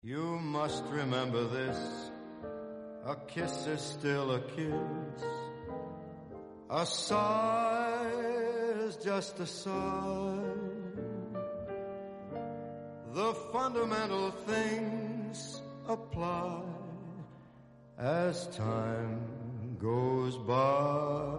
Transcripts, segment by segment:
You must remember this, a kiss is still a kiss, a sigh is just a sigh. The fundamental things apply as time goes by.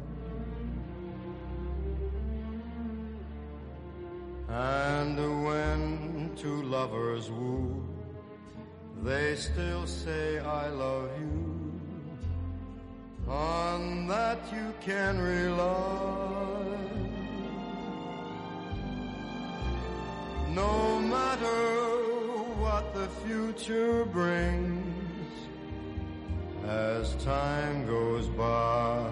And when two lovers woo, they still say I love you. On that you can rely. No matter what the future brings, as time goes by.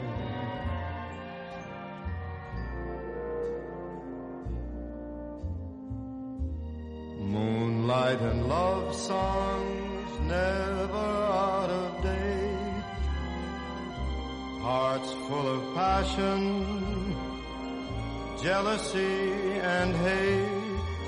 Moonlight and love songs never out of date. Hearts full of passion, jealousy and hate.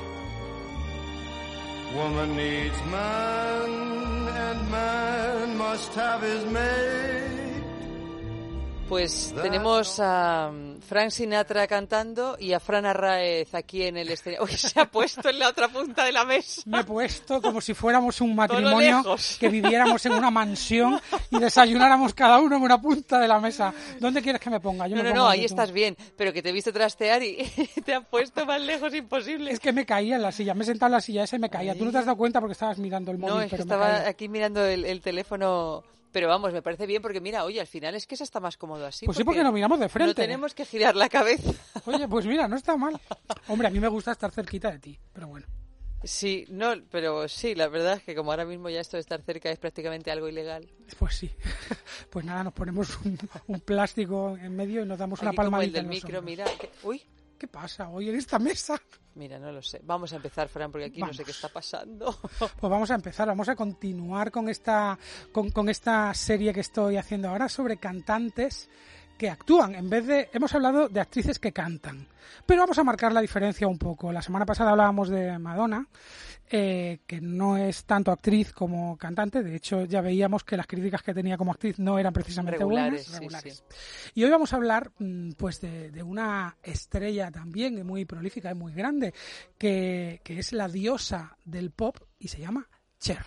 Woman needs man and man must have his mate. Pues tenemos a Frank Sinatra cantando y a Fran Arráez aquí en el escenario. Uy, se ha puesto en la otra punta de la mesa. Me he puesto como si fuéramos un matrimonio que viviéramos en una mansión y desayunáramos cada uno en una punta de la mesa. ¿Dónde quieres que me ponga? No, ahí estás bien, pero que te he visto trastear y te has puesto más lejos imposible. Es que me caía en la silla, me he sentado en la silla esa y me caía. Tú no te has dado cuenta porque estabas mirando el móvil. No, es que estaba aquí mirando el teléfono. Pero vamos, me parece bien porque mira, oye, al final es que eso está más cómodo así. Pues sí, porque nos miramos de frente. No tenemos que girar la cabeza. Oye, pues mira, no está mal. Hombre, a mí me gusta estar cerquita de ti, pero bueno. Sí, no, pero sí, la verdad es que como ahora mismo ya esto de estar cerca es prácticamente algo ilegal. Pues sí. Pues nada, nos ponemos un plástico en medio y nos damos una palmadita. Como el del micro, mira. Uy. ¿Qué pasa hoy en esta mesa? Mira, no lo sé. Vamos a empezar, Fran, porque aquí no sé qué está pasando. Pues vamos a empezar, vamos a continuar con esta serie que estoy haciendo ahora sobre cantantes que actúan. Hemos hablado de actrices que cantan, pero vamos a marcar la diferencia un poco. La semana pasada hablábamos de Madonna, que no es tanto actriz como cantante. De hecho, ya veíamos que las críticas que tenía como actriz no eran precisamente regulares. Sí. Y hoy vamos a hablar pues de una estrella también muy prolífica y muy grande, que es la diosa del pop y se llama Cher.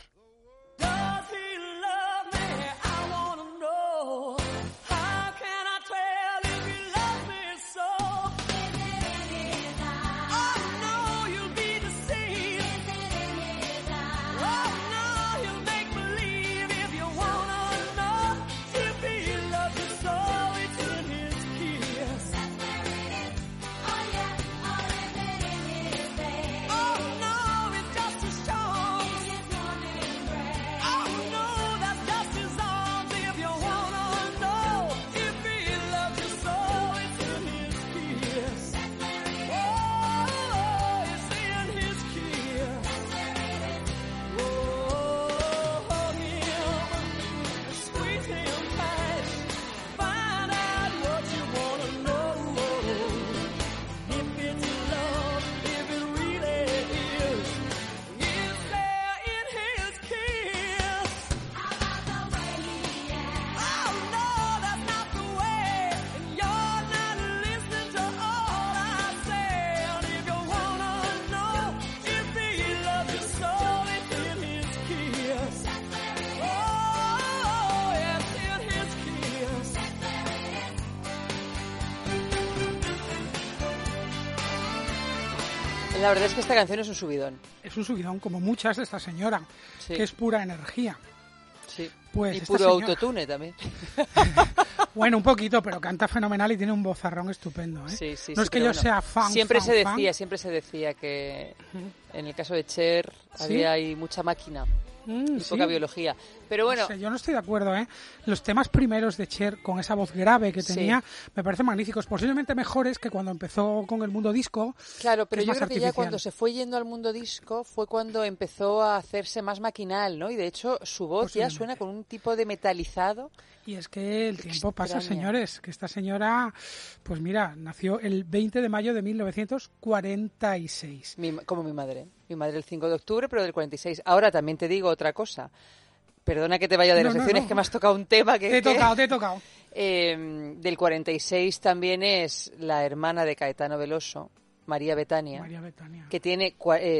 La verdad es que esta canción es un subidón. Es un subidón, como muchas de esta señora, sí, que es pura energía. Sí, pues y puro autotune también. Bueno, un poquito, pero canta fenomenal y tiene un vozarrón estupendo, ¿eh? Sí, no es que yo sea fan. Siempre se decía que en el caso de Cher había ahí mucha máquina. Y poca biología. Pero bueno, no sé, yo no estoy de acuerdo, ¿eh? Los temas primeros de Cher, con esa voz grave que tenía, me parecen magníficos, posiblemente mejores que cuando empezó con el mundo disco. Claro, pero yo creo que ya cuando se fue yendo al mundo disco fue cuando empezó a hacerse más maquinal, ¿no? Y de hecho su voz ya suena con un tipo de metalizado Y es que el tiempo pasa, Extraña. señores, que esta señora, pues mira, nació el 20 de mayo de 1946. Como mi madre. Mi madre el 5 de octubre, pero del 46. Ahora también te digo otra cosa. Perdona que te vaya de las secciones, que me has tocado un tema que... Te he tocado. Del 46 también es la hermana de Caetano Veloso, María Betania, que tiene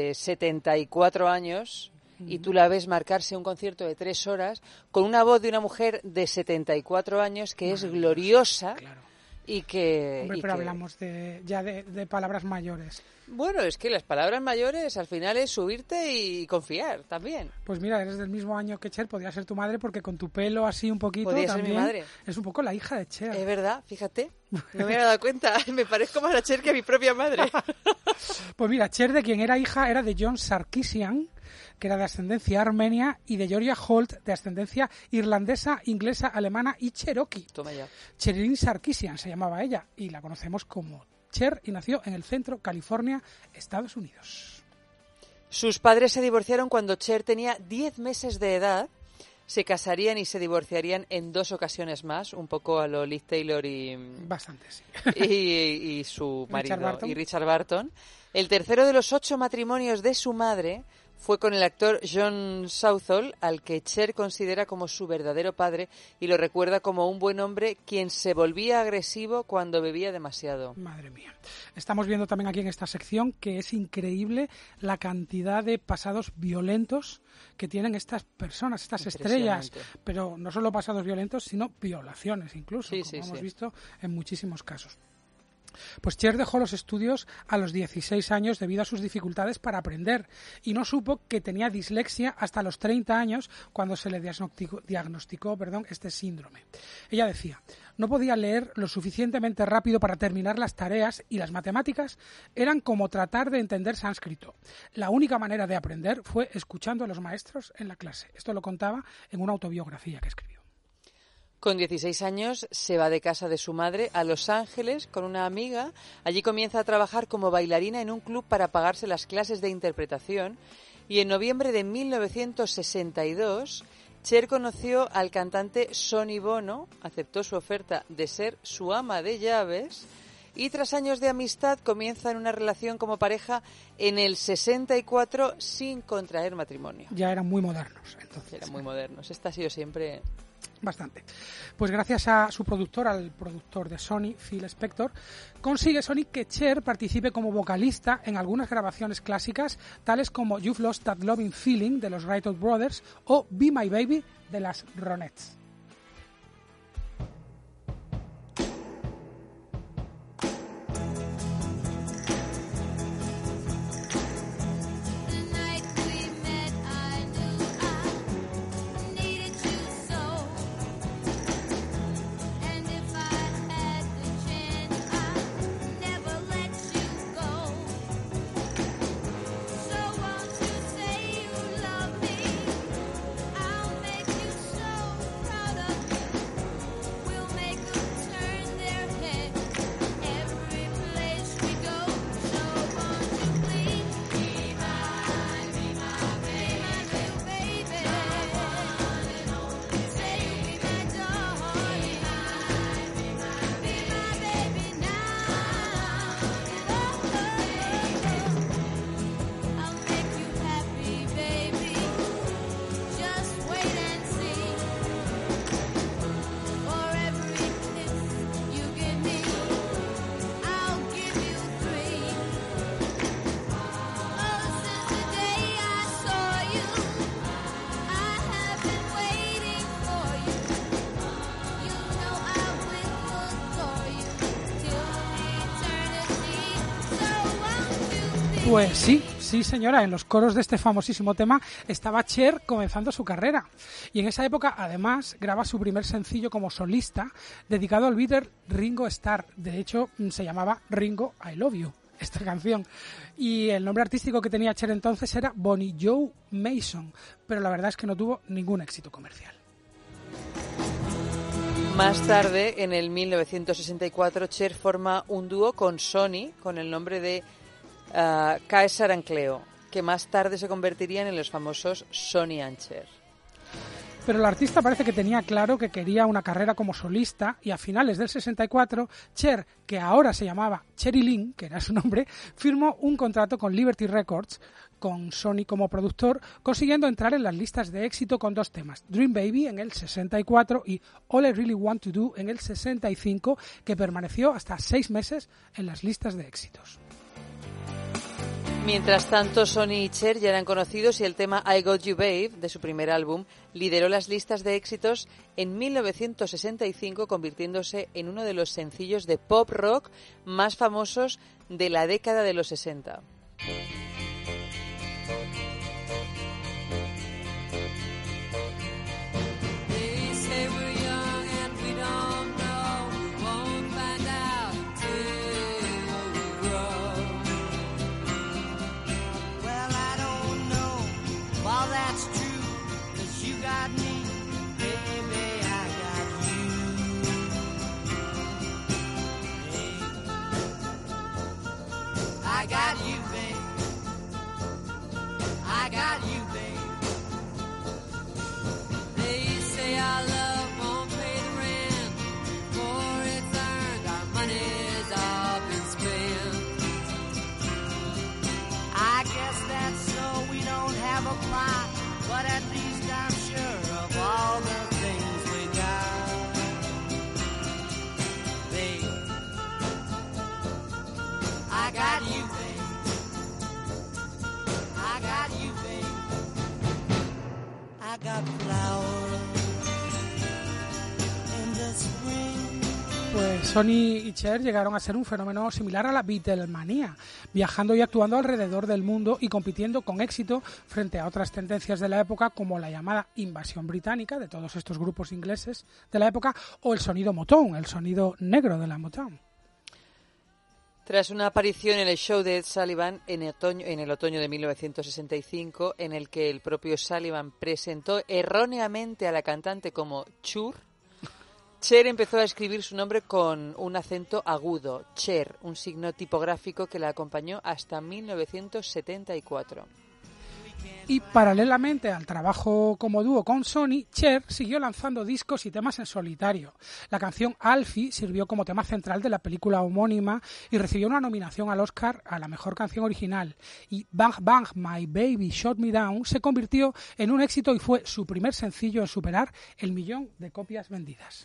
74 años... Y tú la ves marcarse un concierto de 3 horas con una voz de una mujer de 74 años que es gloriosa. Claro. Y que... Hombre, pero hablamos ya de palabras mayores. Bueno, es que las palabras mayores al final es subirte y confiar también. Pues mira, eres del mismo año que Cher, podría ser tu madre porque con tu pelo así un poquito Podría también ser mi madre. Es un poco la hija de Cher. Es verdad, fíjate, no me había dado cuenta, me parezco más a Cher que a mi propia madre. Pues mira, Cher, de quien era hija, era de John Sarkisian, que era de ascendencia armenia, y de Georgia Holt, de ascendencia irlandesa, inglesa, alemana y cherokee. Toma ya. Cheryl Sarkisian se llamaba ella, y la conocemos como Cher, y nació en el centro, California, Estados Unidos. Sus padres se divorciaron cuando Cher tenía 10 meses de edad. Se casarían y se divorciarían en 2 ocasiones más, un poco a lo Liz Taylor y... Bastante, sí. y su marido, Richard Barton. El tercero de los 8 matrimonios de su madre fue con el actor John Southall, al que Cher considera como su verdadero padre y lo recuerda como un buen hombre quien se volvía agresivo cuando bebía demasiado. Madre mía. Estamos viendo también aquí en esta sección que es increíble la cantidad de pasados violentos que tienen estas personas, estas estrellas. Pero no solo pasados violentos, sino violaciones incluso, como hemos visto en muchísimos casos. Pues Cher dejó los estudios a los 16 años debido a sus dificultades para aprender y no supo que tenía dislexia hasta los 30 años cuando se le diagnosticó este síndrome. Ella decía, no podía leer lo suficientemente rápido para terminar las tareas y las matemáticas eran como tratar de entender sánscrito. La única manera de aprender fue escuchando a los maestros en la clase. Esto lo contaba en una autobiografía que escribió. Con 16 años se va de casa de su madre a Los Ángeles con una amiga. Allí comienza a trabajar como bailarina en un club para pagarse las clases de interpretación. Y en noviembre de 1962, Cher conoció al cantante Sonny Bono, aceptó su oferta de ser su ama de llaves y tras años de amistad comienzan una relación como pareja en el 64 sin contraer matrimonio. Ya eran muy modernos, entonces. Eran muy modernos. Esta ha sido siempre... Bastante. Pues gracias a su productor, al productor de Sony, Phil Spector, consigue Sony que Cher participe como vocalista en algunas grabaciones clásicas, tales como You've Lost That Loving Feeling de los Wright Brothers o Be My Baby de las Ronettes. Pues sí señora, en los coros de este famosísimo tema estaba Cher comenzando su carrera. Y en esa época, además, graba su primer sencillo como solista, dedicado al Beatle Ringo Starr. De hecho, se llamaba Ringo, I Love You, esta canción. Y el nombre artístico que tenía Cher entonces era Bonnie Joe Mason, pero la verdad es que no tuvo ningún éxito comercial. Más tarde, en el 1964, Cher forma un dúo con Sony con el nombre de Caesar and Cleo, que más tarde se convertirían en los famosos Sonny and Cher. pero el artista parece que tenía claro que quería una carrera como solista y a finales del 64, Cher, que ahora se llamaba Cherry Lynn, que era su nombre, firmó un contrato con Liberty Records, con Sony como productor, consiguiendo entrar en las listas de éxito con 2 temas, Dream Baby en el 64 y All I Really Want to Do en el 65, que permaneció hasta 6 meses en las listas de éxitos. Mientras tanto, Sony y Cher ya eran conocidos y el tema I Got You Babe, de su primer álbum, lideró las listas de éxitos en 1965, convirtiéndose en uno de los sencillos de pop rock más famosos de la década de los 60. I got you, babe. I got you, babe. They say our love won't pay the rent, for it's earned, our money's all been spent. I guess that's so we don't have a plot, but at least I'm sure of all the things we got. Babe, I got you, babe. I got you, babe. I got flowers in the spring. Pues Sony y Cher llegaron a ser un fenómeno similar a la Beatlemanía, viajando y actuando alrededor del mundo y compitiendo con éxito frente a otras tendencias de la época como la llamada invasión británica de todos estos grupos ingleses de la época o el sonido Motown, el sonido negro de la Motown. Tras una aparición en el show de Ed Sullivan en el otoño de 1965, en el que el propio Sullivan presentó erróneamente a la cantante como Cher, Cher empezó a escribir su nombre con un acento agudo, Cher, un signo tipográfico que la acompañó hasta 1974. Y paralelamente al trabajo como dúo con Sony, Cher siguió lanzando discos y temas en solitario. La canción Alfie sirvió como tema central de la película homónima y recibió una nominación al Oscar a la mejor canción original. Y Bang Bang My Baby Shut Me Down se convirtió en un éxito y fue su primer sencillo en superar el 1.000.000 de copias vendidas.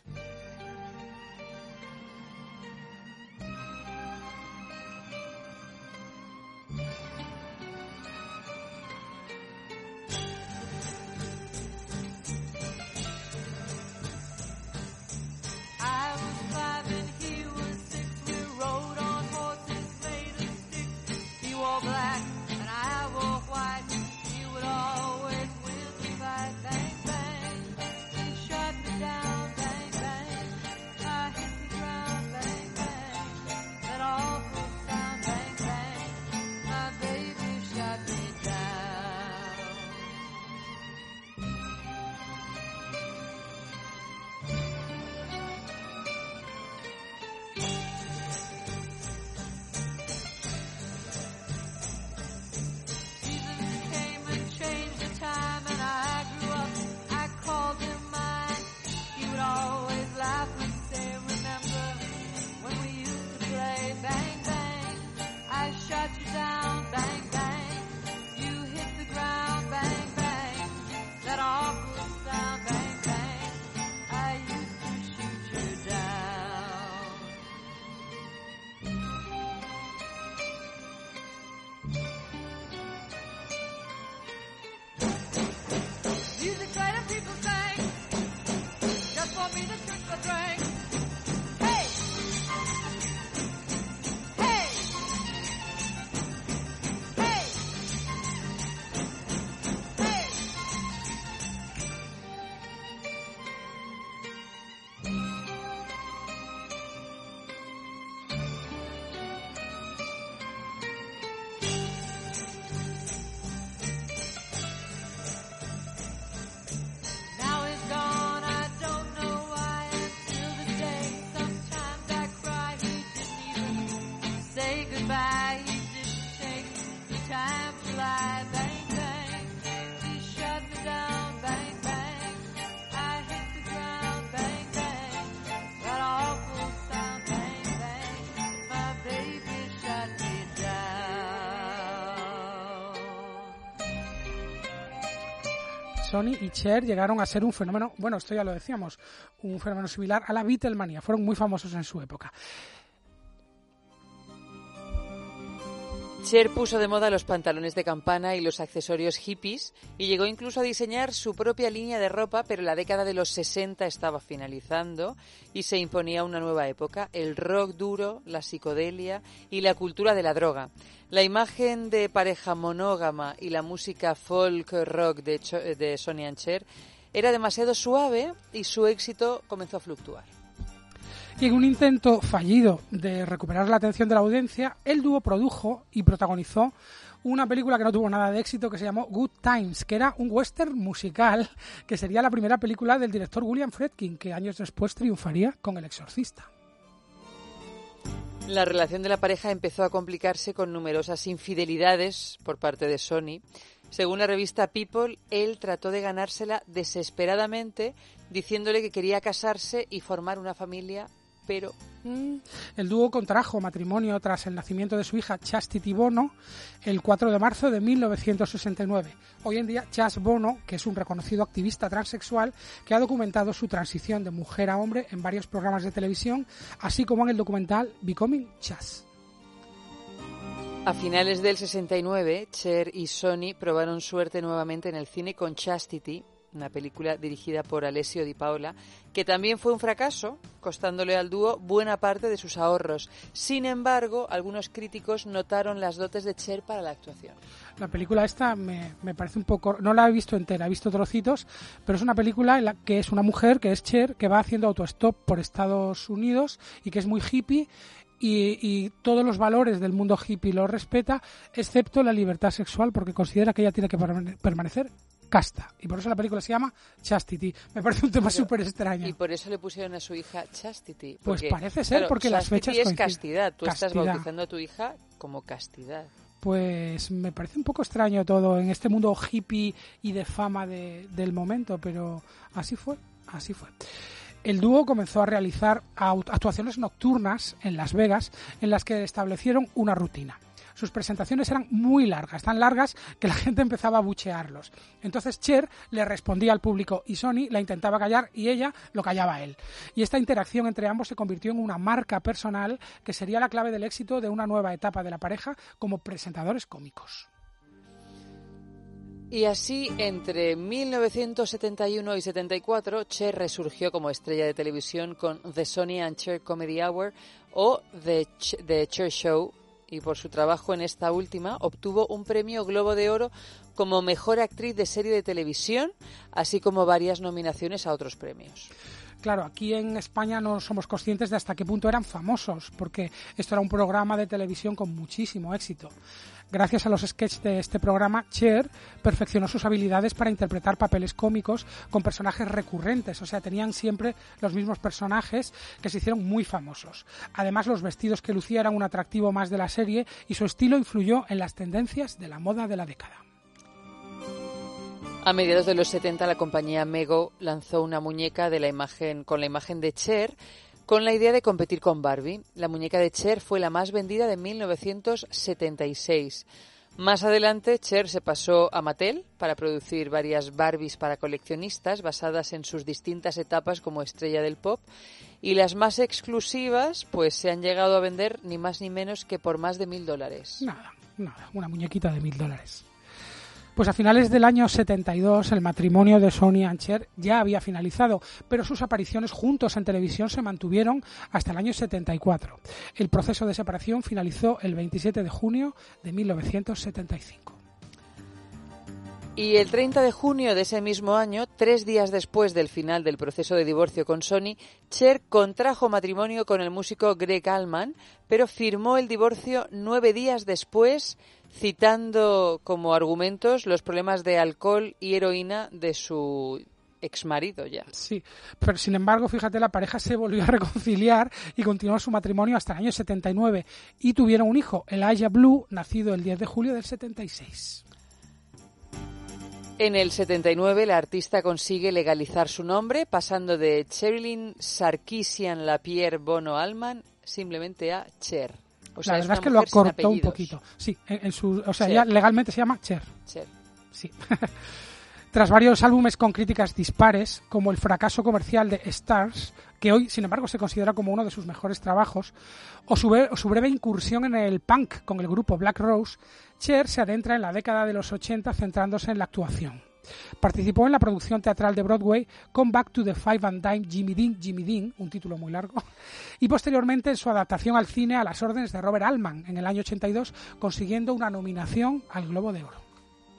Sonny y Cher llegaron a ser un fenómeno, bueno, esto ya lo decíamos, un fenómeno similar a la Beatlemanía. Fueron muy famosos en su época. Cher puso de moda los pantalones de campana y los accesorios hippies y llegó incluso a diseñar su propia línea de ropa, pero la década de los 60 estaba finalizando y se imponía una nueva época, el rock duro, la psicodelia y la cultura de la droga. La imagen de pareja monógama y la música folk rock de Sonny and Cher era demasiado suave y su éxito comenzó a fluctuar. Y en un intento fallido de recuperar la atención de la audiencia, el dúo produjo y protagonizó una película que no tuvo nada de éxito, que se llamó Good Times, que era un western musical, que sería la primera película del director William Friedkin, que años después triunfaría con El Exorcista. La relación de la pareja empezó a complicarse con numerosas infidelidades por parte de Sonny. Según la revista People, él trató de ganársela desesperadamente, diciéndole que quería casarse y formar una familia, pero... El dúo contrajo matrimonio tras el nacimiento de su hija Chastity Bono el 4 de marzo de 1969. Hoy en día, Chas Bono, que es un reconocido activista transexual que ha documentado su transición de mujer a hombre en varios programas de televisión, así como en el documental Becoming Chas. A finales del 69, Cher y Sonny probaron suerte nuevamente en el cine con Chastity, una película dirigida por Alessio Di Paola, que también fue un fracaso, costándole al dúo buena parte de sus ahorros. Sin embargo, algunos críticos notaron las dotes de Cher para la actuación. La película esta me parece un poco... No la he visto entera, he visto trocitos, pero es una película en la que es una mujer, que es Cher, que va haciendo autostop por Estados Unidos y que es muy hippie, y todos los valores del mundo hippie los respeta, excepto la libertad sexual, porque considera que ella tiene que permanecer casta. Y por eso la película se llama Chastity. Me parece un tema súper extraño. Y por eso le pusieron a su hija Chastity. Pues parece ser, claro, porque las fechas coinciden. Es castidad. Tú castidad. Estás bautizando a tu hija como castidad. Pues me parece un poco extraño todo en este mundo hippie y de fama del momento, pero así fue. El dúo comenzó a realizar actuaciones nocturnas en Las Vegas, en las que establecieron una rutina. Sus presentaciones eran muy largas, tan largas que la gente empezaba a buchearlos. Entonces Cher le respondía al público y Sonny la intentaba callar y ella lo callaba a él. Y esta interacción entre ambos se convirtió en una marca personal que sería la clave del éxito de una nueva etapa de la pareja como presentadores cómicos. Y así, entre 1971 y 74, Cher resurgió como estrella de televisión con The Sonny and Cher Comedy Hour o The Cher Show, y por su trabajo en esta última obtuvo un premio Globo de Oro como mejor actriz de serie de televisión, así como varias nominaciones a otros premios. Claro, aquí en España no somos conscientes de hasta qué punto eran famosos, porque esto era un programa de televisión con muchísimo éxito. Gracias a los sketches de este programa, Cher perfeccionó sus habilidades para interpretar papeles cómicos con personajes recurrentes, o sea, tenían siempre los mismos personajes que se hicieron muy famosos. Además, los vestidos que lucía eran un atractivo más de la serie y su estilo influyó en las tendencias de la moda de la década. A mediados de los 70, la compañía Mego lanzó una muñeca con la imagen de Cher, con la idea de competir con Barbie. La muñeca de Cher fue la más vendida de 1976. Más adelante, Cher se pasó a Mattel para producir varias Barbies para coleccionistas basadas en sus distintas etapas como estrella del pop, y las más exclusivas pues se han llegado a vender ni más ni menos que por más de $1.000. Nada, una muñequita de $1.000. Pues a finales del año 72 el matrimonio de Sonny and Cher ya había finalizado, pero sus apariciones juntos en televisión se mantuvieron hasta el año 74. El proceso de separación finalizó el 27 de junio de 1975. Y el 30 de junio de ese mismo año, 3 días después del final del proceso de divorcio con Sonny, Cher contrajo matrimonio con el músico Greg Allman, pero firmó el divorcio 9 días después, citando como argumentos los problemas de alcohol y heroína de su exmarido ya. Sí, pero sin embargo, fíjate, la pareja se volvió a reconciliar y continuó su matrimonio hasta el año 79 y tuvieron un hijo, Elijah Blue, nacido el 10 de julio del 76. En el 79, la artista consigue legalizar su nombre, pasando de Sherilyn Sarkisian Lapierre Bono Allman simplemente a Cher. O sea, la verdad es que lo acortó un poquito. Sí, ya legalmente se llama Cher. Cher. Sí. Tras varios álbumes con críticas dispares, como el fracaso comercial de Stars, que hoy, sin embargo, se considera como uno de sus mejores trabajos, o su breve incursión en el punk con el grupo Black Rose, Cher se adentra en la década de los 80 centrándose en la actuación. Participó en la producción teatral de Broadway Come Back to the Five and Dime Jimmy Dean, un título muy largo, y posteriormente en su adaptación al cine A las órdenes de Robert Altman en el año 82, consiguiendo una nominación al Globo de Oro.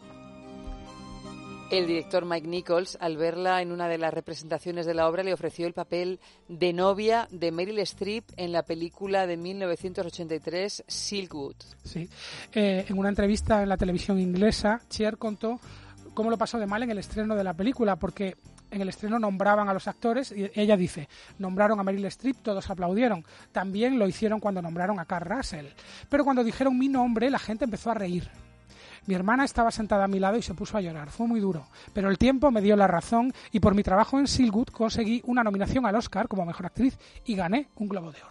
El director Mike Nichols, al verla en una de las representaciones de la obra, le ofreció el papel de novia de Meryl Streep en la película de 1983 Silkwood. Sí. En una entrevista en la televisión inglesa, Cher contó cómo lo pasó de mal en el estreno de la película, porque en el estreno nombraban a los actores y ella dice, nombraron a Meryl Streep, todos aplaudieron. También lo hicieron cuando nombraron a Kurt Russell. Pero cuando dijeron mi nombre, la gente empezó a reír. Mi hermana estaba sentada a mi lado y se puso a llorar. Fue muy duro, pero el tiempo me dio la razón y por mi trabajo en Silkwood conseguí una nominación al Oscar como Mejor Actriz y gané un Globo de Oro.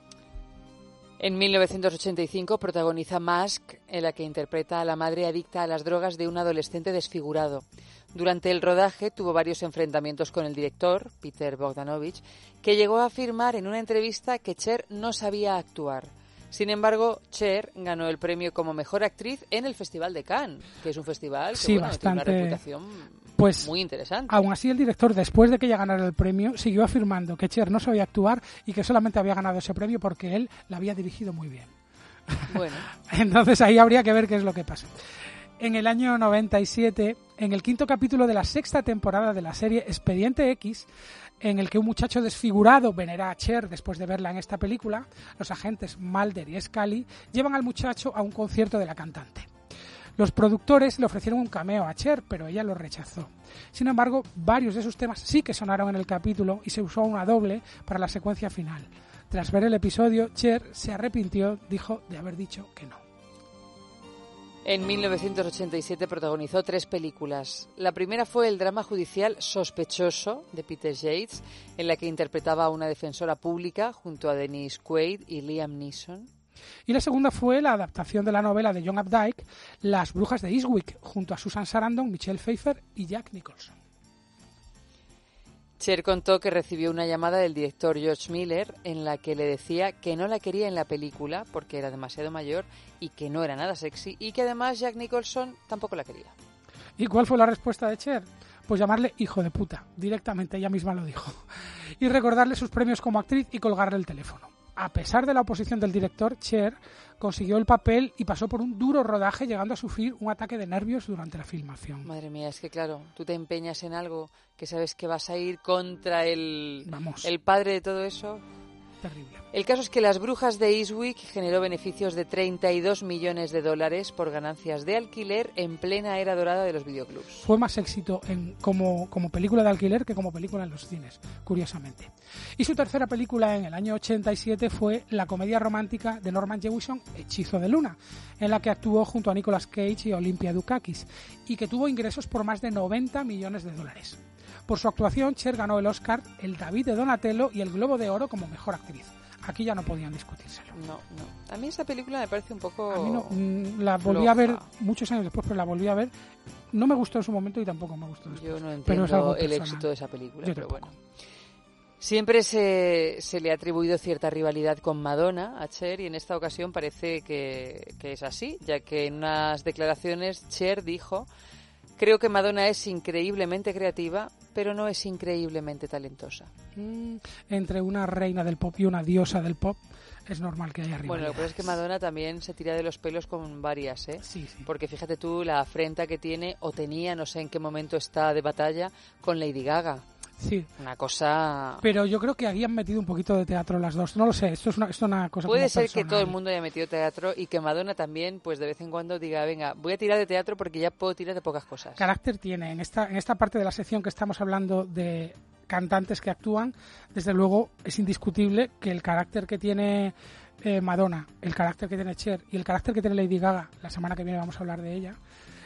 En 1985 protagoniza Mask, en la que interpreta a la madre adicta a las drogas de un adolescente desfigurado. Durante el rodaje tuvo varios enfrentamientos con el director, Peter Bogdanovich, que llegó a afirmar en una entrevista que Cher no sabía actuar. Sin embargo, Cher ganó el premio como Mejor Actriz en el Festival de Cannes, que es un festival que tiene una reputación muy interesante. Aún así, el director, después de que ella ganara el premio, siguió afirmando que Cher no sabía actuar y que solamente había ganado ese premio porque él la había dirigido muy bien. Bueno. Entonces ahí habría que ver qué es lo que pasa. En el año 97, en el 5º capítulo de la 6ª temporada de la serie Expediente X, en el que un muchacho desfigurado venera a Cher después de verla en esta película, los agentes Mulder y Scully llevan al muchacho a un concierto de la cantante. Los productores le ofrecieron un cameo a Cher, pero ella lo rechazó. Sin embargo, varios de sus temas sí que sonaron en el capítulo y se usó una doble para la secuencia final. Tras ver el episodio, Cher se arrepintió, dijo, de haber dicho que no. En 1987 protagonizó 3 películas. La primera fue el drama judicial Sospechoso, de Peter Yates, en la que interpretaba a una defensora pública junto a Denise Quaid y Liam Neeson. Y la segunda fue la adaptación de la novela de John Updike, Las brujas de Eastwick, junto a Susan Sarandon, Michelle Pfeiffer y Jack Nicholson. Cher contó que recibió una llamada del director George Miller en la que le decía que no la quería en la película porque era demasiado mayor y que no era nada sexy y que además Jack Nicholson tampoco la quería. ¿Y cuál fue la respuesta de Cher? Pues llamarle hijo de puta, directamente, ella misma lo dijo. Y recordarle sus premios como actriz y colgarle el teléfono. A pesar de la oposición del director, Cher consiguió el papel y pasó por un duro rodaje, llegando a sufrir un ataque de nervios durante la filmación. Madre mía, es que claro, tú te empeñas en algo que sabes que vas a ir contra el padre de todo eso. Terrible. El caso es que Las brujas de Eastwick generó beneficios de $32 millones por ganancias de alquiler en plena era dorada de los videoclubs. Fue más éxito como película de alquiler que como película en los cines, curiosamente. Y su tercera película en el año 87 fue la comedia romántica de Norman Jewison, Hechizo de Luna, en la que actuó junto a Nicolas Cage y Olympia Dukakis, y que tuvo ingresos por más de $90 millones. Por su actuación, Cher ganó el Oscar, el David de Donatello y el Globo de Oro como Mejor Actriz. Aquí ya no podían discutírselo. No. A mí esta película me parece un poco... A mí no, la volví a ver muchos años después, pero la volví a ver. No me gustó en su momento y tampoco me gustó después. Yo no entiendo el éxito de esa película, pero bueno. Siempre se le ha atribuido cierta rivalidad con Madonna a Cher y en esta ocasión parece que es así, ya que en unas declaraciones Cher dijo: creo que Madonna es increíblemente creativa, pero no es increíblemente talentosa. Entre una reina del pop y una diosa del pop es normal que haya rivalidades. Bueno, lo que pasa es que Madonna también se tira de los pelos con varias, ¿eh? Sí. Porque fíjate tú la afrenta que tiene, o tenía, no sé en qué momento está de batalla, con Lady Gaga. Sí. Una cosa... Pero yo creo que habían metido un poquito de teatro las dos. No lo sé, esto es una cosa Puede como ser personal. que todo el mundo haya metido teatro y que Madonna también, pues de vez en cuando diga, venga, voy a tirar de teatro porque ya puedo tirar de pocas cosas. Carácter tiene. En esta parte de la sección que estamos hablando de cantantes que actúan, desde luego es indiscutible que el carácter que tiene Madonna, el carácter que tiene Cher y el carácter que tiene Lady Gaga, la semana que viene vamos a hablar de ella,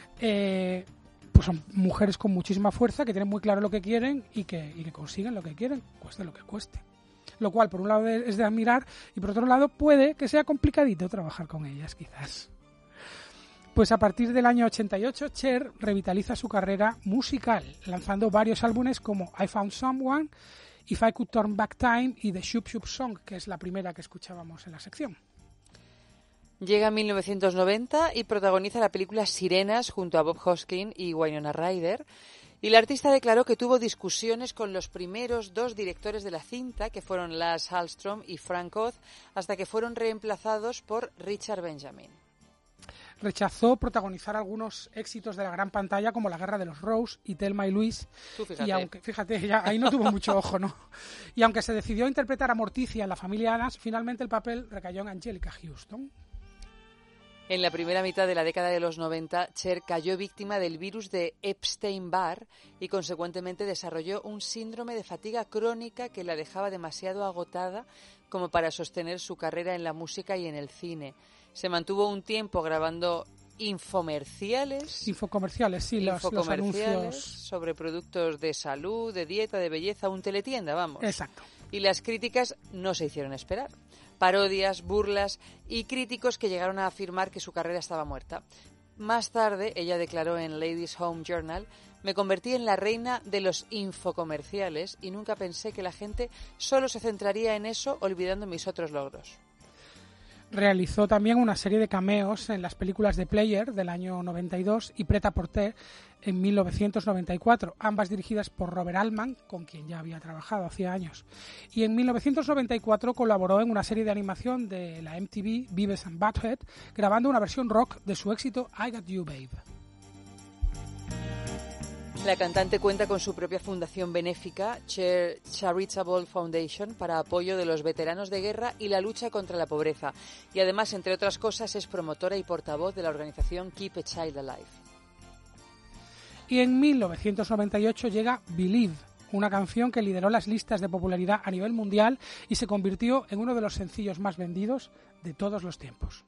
pues son mujeres con muchísima fuerza, que tienen muy claro lo que quieren y que consiguen lo que quieren, cueste lo que cueste. Lo cual, por un lado, es de admirar y por otro lado puede que sea complicadito trabajar con ellas, quizás. Pues a partir del año 88, Cher revitaliza su carrera musical, lanzando varios álbumes como I Found Someone, If I Could Turn Back Time y The Shoop Shoop Song, que es la primera que escuchábamos en la sección. Llega en 1990 y protagoniza la película Sirenas junto a Bob Hoskins y Winona Ryder. Y la artista declaró que tuvo discusiones con los primeros 2 directores de la cinta, que fueron Lars Hallström y Frank Oz, hasta que fueron reemplazados por Richard Benjamin. Rechazó protagonizar algunos éxitos de la gran pantalla como La Guerra de los Rose y Thelma y Louise. Y aunque, fíjate, ya ahí no tuvo mucho ojo, ¿no? Y aunque se decidió a interpretar a Morticia en La familia Addams, finalmente el papel recayó en Angelica Houston. En la primera mitad de la década de los 90, Cher cayó víctima del virus de Epstein-Barr y consecuentemente desarrolló un síndrome de fatiga crónica que la dejaba demasiado agotada como para sostener su carrera en la música y en el cine. Se mantuvo un tiempo grabando infomerciales, sí, los anuncios sobre productos de salud, de dieta, de belleza, un teletienda, vamos. Exacto. Y las críticas no se hicieron esperar. Parodias, burlas y críticos que llegaron a afirmar que su carrera estaba muerta. Más tarde, ella declaró en Ladies Home Journal: me convertí en la reina de los infocomerciales y nunca pensé que la gente solo se centraría en eso, olvidando mis otros logros. Realizó también una serie de cameos en las películas The Player del año 92 y Prêt-à-porter en 1994, ambas dirigidas por Robert Altman, con quien ya había trabajado hacía años. Y en 1994 colaboró en una serie de animación de la MTV, Beavis and Butthead, grabando una versión rock de su éxito I Got You, Babe. La cantante cuenta con su propia fundación benéfica, Cher Charitable Foundation, para apoyo de los veteranos de guerra y la lucha contra la pobreza. Y además, entre otras cosas, es promotora y portavoz de la organización Keep a Child Alive. Y en 1998 llega Believe, una canción que lideró las listas de popularidad a nivel mundial y se convirtió en uno de los sencillos más vendidos de todos los tiempos.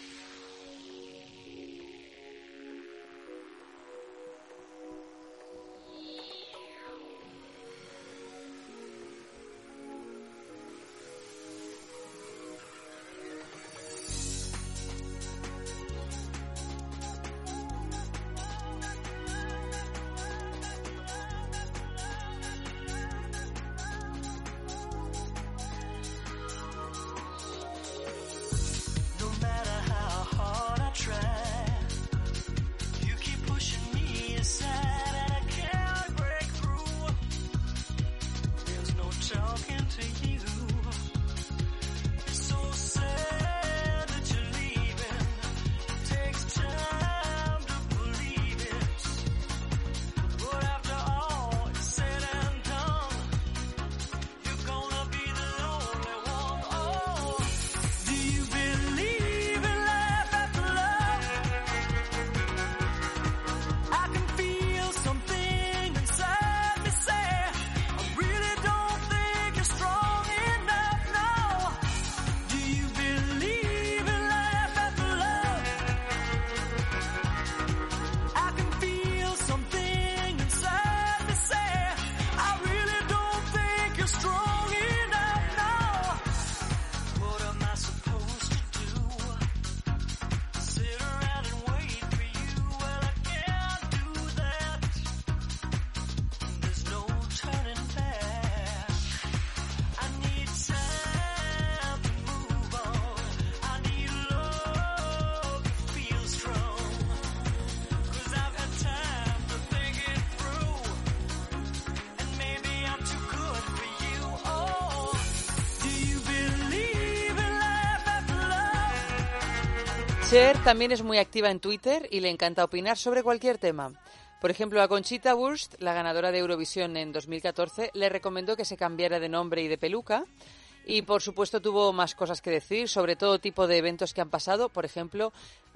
Cher también es muy activa en Twitter y le encanta opinar sobre cualquier tema. Por ejemplo, a Conchita Wurst, la ganadora de Eurovisión en 2014, le recomendó que se cambiara de nombre y de peluca. Y, por supuesto, tuvo más cosas que decir sobre todo tipo de eventos que han pasado. Por ejemplo,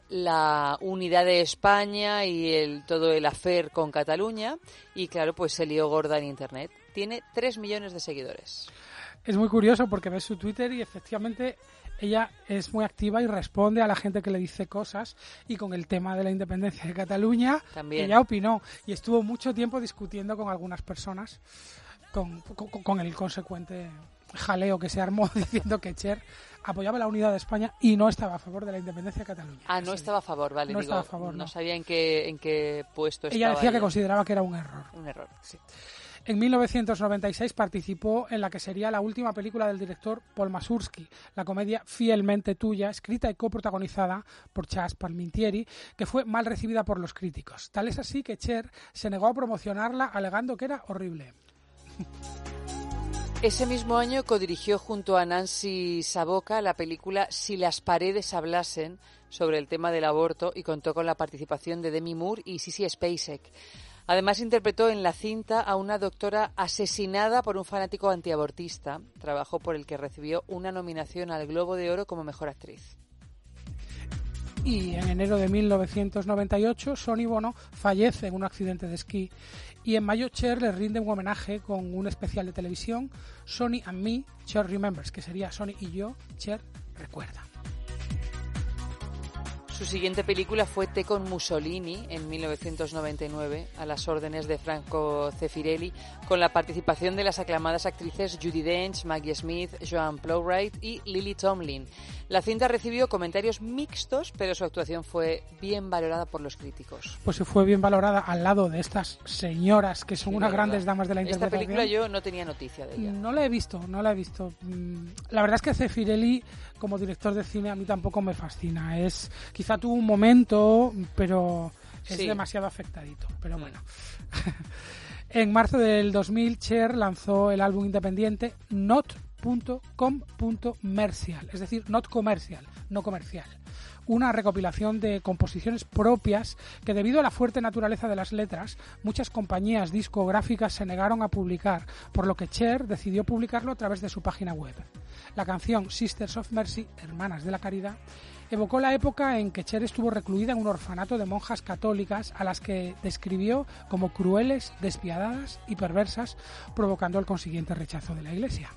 la unidad de España y todo el affair con Cataluña. Y, claro, pues se lió gorda en Internet. Tiene 3 millones de seguidores. Es muy curioso porque ves su Twitter y, efectivamente, ella es muy activa y responde a la gente que le dice cosas, y con el tema de la independencia de Cataluña también ella opinó y estuvo mucho tiempo discutiendo con algunas personas con el consecuente jaleo que se armó diciendo que Cher apoyaba la unidad de España y no estaba a favor de la independencia de Cataluña. Ah, no estaba a favor, vale. No digo, estaba a favor, no no. sabía en qué puesto estaba. Ella decía que ella. consideraba que era un error. Un error. Sí. En 1996 participó en la que sería la última película del director Paul Mazursky, la comedia Fielmente Tuya, escrita y coprotagonizada por Chas Palminteri, que fue mal recibida por los críticos. Tal es así que Cher se negó a promocionarla alegando que era horrible. Ese mismo año codirigió junto a Nancy Saboka la película Si las paredes hablasen, sobre el tema del aborto, y contó con la participación de Demi Moore y Sissy Spacek. Además interpretó en la cinta a una doctora asesinada por un fanático antiabortista, trabajo por el que recibió una nominación al Globo de Oro como mejor actriz. Y en enero de 1998, Sonny Bono fallece en un accidente de esquí. Y en mayo, Cher le rinde un homenaje con un especial de televisión, Sonny and Me, Cher Remembers, que sería Sonny y yo, Cher recuerda. Su siguiente película fue Te con Mussolini en 1999, a las órdenes de Franco Zeffirelli, con la participación de las aclamadas actrices Judi Dench, Maggie Smith, Joan Plowright y Lily Tomlin. La cinta recibió comentarios mixtos, pero su actuación fue bien valorada por los críticos. Pues se fue bien valorada al lado de estas señoras que son unas grandes damas de la interpretación. Esta película yo no tenía noticia de ella. No la he visto. La verdad es que Zeffirelli, como director de cine, a mí tampoco me fascina. Quizá tuvo un momento, pero es demasiado afectadito. Pero bueno. En marzo del 2000, Cher lanzó el álbum independiente Not.com.mercial, es decir, not comercial, no comercial. Una recopilación de composiciones propias que, debido a la fuerte naturaleza de las letras, muchas compañías discográficas se negaron a publicar, por lo que Cher decidió publicarlo a través de su página web. La canción Sisters of Mercy, Hermanas de la Caridad, evocó la época en que Cher estuvo recluida en un orfanato de monjas católicas a las que describió como crueles, despiadadas y perversas, provocando el consiguiente rechazo de la Iglesia.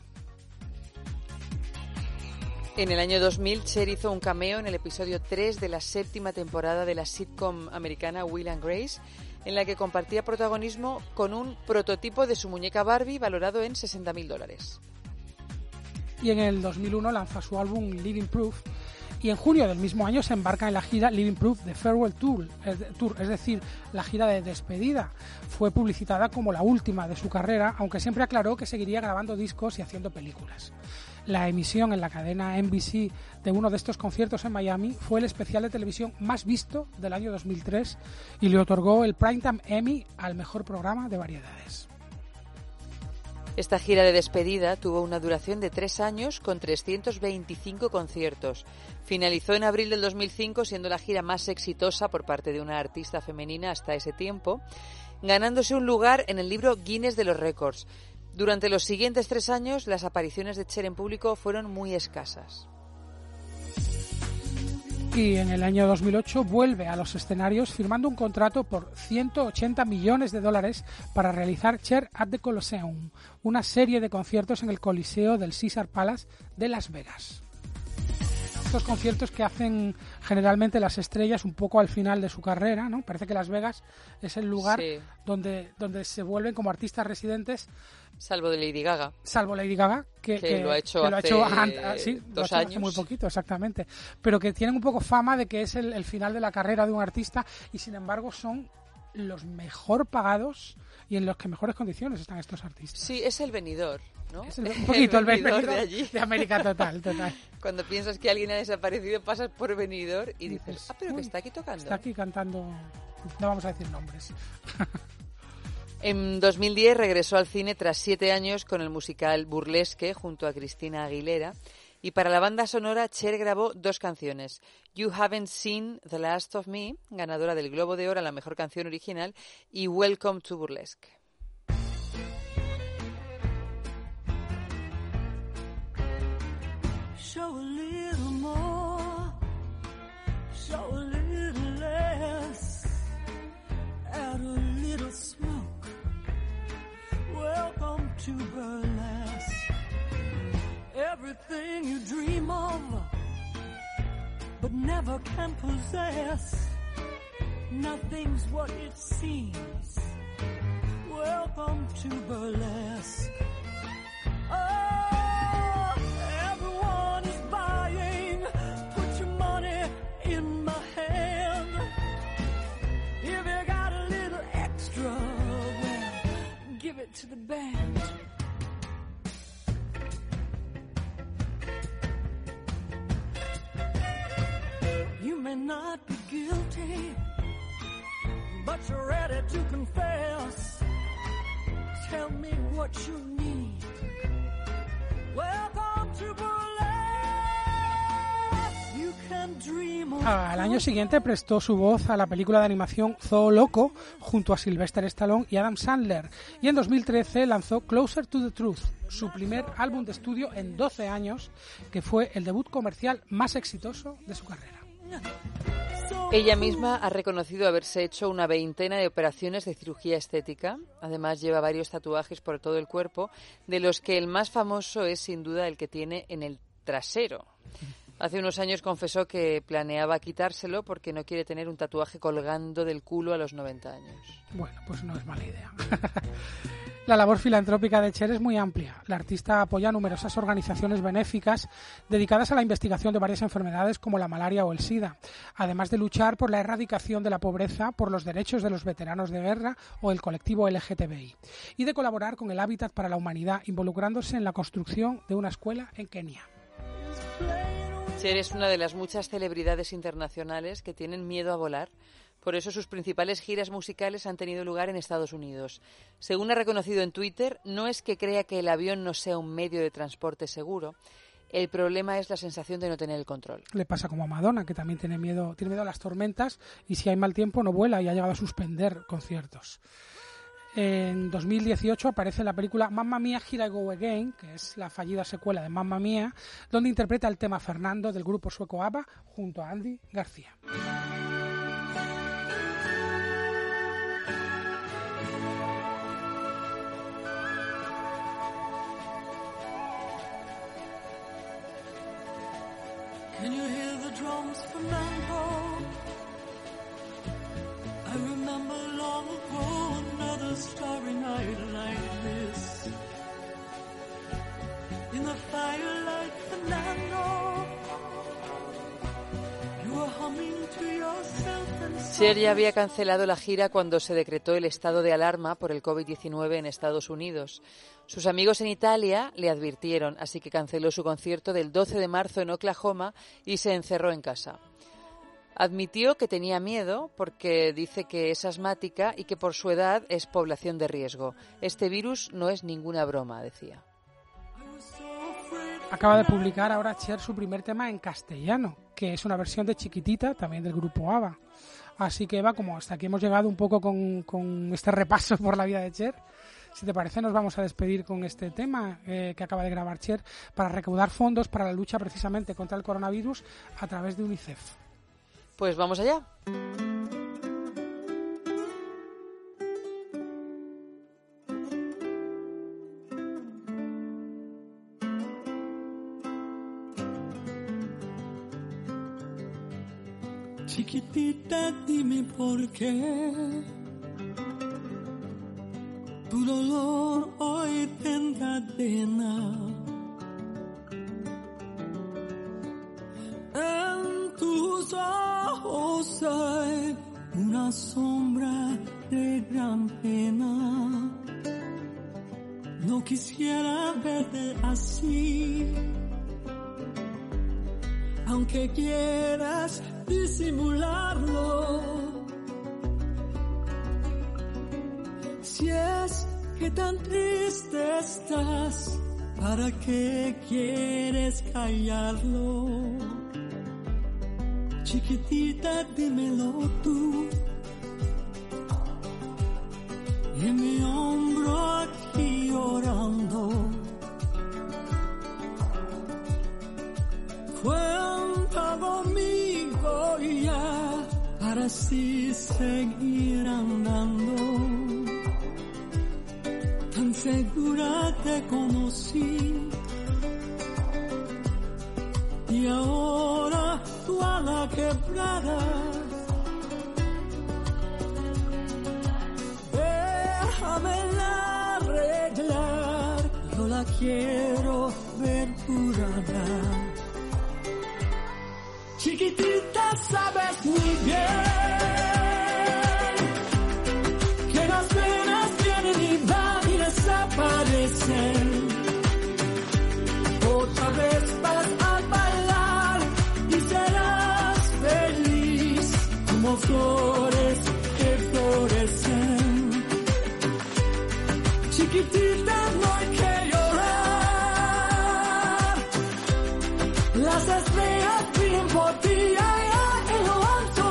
En el año 2000, Cher hizo un cameo en el episodio 3 de la 7ª temporada de la sitcom americana Will and Grace, en la que compartía protagonismo con un prototipo de su muñeca Barbie valorado en $60.000. Y en el 2001 lanza su álbum Living Proof, y en junio del mismo año se embarca en la gira Living Proof The Farewell Tour, es decir, la gira de despedida. Fue publicitada como la última de su carrera, aunque siempre aclaró que seguiría grabando discos y haciendo películas. La emisión en la cadena NBC de uno de estos conciertos en Miami fue el especial de televisión más visto del año 2003 y le otorgó el Primetime Emmy al mejor programa de variedades. Esta gira de despedida tuvo una duración de 3 años con 325 conciertos. Finalizó en abril del 2005 siendo la gira más exitosa por parte de una artista femenina hasta ese tiempo, ganándose un lugar en el libro Guinness de los Récords. Durante los siguientes 3 años, las apariciones de Cher en público fueron muy escasas. Y en el año 2008 vuelve a los escenarios firmando un contrato por $180 millones para realizar Cher at the Colosseum, una serie de conciertos en el Coliseo del Caesars Palace de Las Vegas. Estos conciertos que hacen generalmente las estrellas un poco al final de su carrera, ¿no? Parece que Las Vegas es el lugar donde se vuelven como artistas residentes. Salvo de Lady Gaga. Salvo Lady Gaga, que lo ha hecho hace 2 años. Hace muy poquito, exactamente. Pero que tienen un poco fama de que es el final de la carrera de un artista y sin embargo son los mejor pagados y en las que mejores condiciones están estos artistas. Sí, es el venidor, ¿no? Es un poquito el venidor de allí. De América, total. Cuando piensas que alguien ha desaparecido, pasas por venidor y dices, pero que está aquí tocando. Está aquí cantando, no vamos a decir nombres. En 2010 regresó al cine tras 7 años con el musical Burlesque junto a Cristina Aguilera. Y para la banda sonora, Cher grabó 2 canciones. You Haven't Seen the Last of Me, ganadora del Globo de Oro a la mejor canción original, y Welcome to Burlesque. Show a little more, show a little less, add a little smoke. Welcome to burlesque. Everything you dream of, but never can possess. Nothing's what it seems. Welcome to burlesque. Oh, give it to the band. You may not be guilty, but you're ready to confess. Tell me what you need. Welcome to burlesque. You can dream of... Al año siguiente prestó su voz a la película de animación Zoo Loco junto a Sylvester Stallone y Adam Sandler, y en 2013 lanzó Closer to the Truth, su primer álbum de estudio en 12 años, que fue el debut comercial más exitoso de su carrera. Ella misma ha reconocido haberse hecho una veintena de operaciones de cirugía estética. Además, lleva varios tatuajes por todo el cuerpo, de los que el más famoso es sin duda el que tiene en el trasero. Hace unos años confesó que planeaba quitárselo porque no quiere tener un tatuaje colgando del culo a los 90 años. Bueno, pues no es mala idea. La labor filantrópica de Cher es muy amplia. La artista apoya numerosas organizaciones benéficas dedicadas a la investigación de varias enfermedades como la malaria o el SIDA, además de luchar por la erradicación de la pobreza, por los derechos de los veteranos de guerra o el colectivo LGTBI, y de colaborar con el Hábitat para la Humanidad, involucrándose en la construcción de una escuela en Kenia. Cher es una de las muchas celebridades internacionales que tienen miedo a volar. Por eso sus principales giras musicales han tenido lugar en Estados Unidos. Según ha reconocido en Twitter, no es que crea que el avión no sea un medio de transporte seguro. El problema es la sensación de no tener el control. Le pasa como a Madonna, que también tiene miedo a las tormentas y si hay mal tiempo no vuela y ha llegado a suspender conciertos. En 2018 aparece en la película Mamma Mia, Here I Go Again, que es la fallida secuela de Mamma Mia, donde interpreta el tema Fernando del grupo sueco ABBA junto a Andy García. Can you hear the drums, Fernando? I remember long ago another starry night like this. In the firelight, Fernando, you were humming to yourself and Cher ya había cancelado la gira cuando se decretó el estado de alarma por el COVID-19 en Estados Unidos. Sus amigos en Italia le advirtieron, así que canceló su concierto del 12 de marzo en Oklahoma y se encerró en casa. Admitió que tenía miedo porque dice que es asmática y que por su edad es población de riesgo. Este virus no es ninguna broma, decía. Acaba de publicar ahora Cher su primer tema en castellano, que es una versión de Chiquitita, también del grupo ABBA. Así que, Eva, como hasta aquí hemos llegado un poco con este repaso por la vida de Cher, si te parece nos vamos a despedir con este tema que acaba de grabar Cher para recaudar fondos para la lucha precisamente contra el coronavirus a través de UNICEF. Pues vamos allá. Chiquitita, dime por qué tu dolor hoy te encadena. En tus ojos hay una sombra de gran pena. No quisiera verte así, aunque quieras disimularlo. Si es que tan triste estás, ¿para qué quieres callarlo? Chiquitita, dímelo tú. Y en mi hombro aquí llorando, cuenta conmigo ya para así seguir andando. Tan segura te conocí y ahora tú a la quebrada. Déjamela arreglar, yo la quiero ver curada. Chiquitita, sabes muy bien que las penas vienen y van y florecen. Otra vez vas a bailar y serás feliz como flores que florecen. Chiquitita, no hay que llorar. Las estrellas brillan por ti allá en lo alto.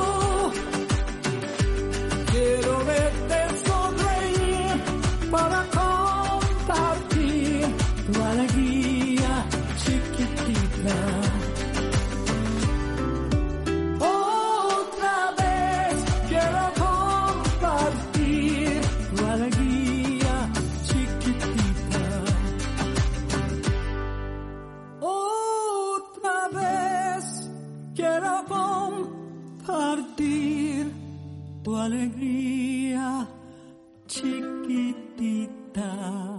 Quiero verte sonreír para compartir tu alegría, chiquitita. Otra vez quiero compartir tu alegría, chiquitita. Otra vez quiero compartir tu alegría, chiquitita.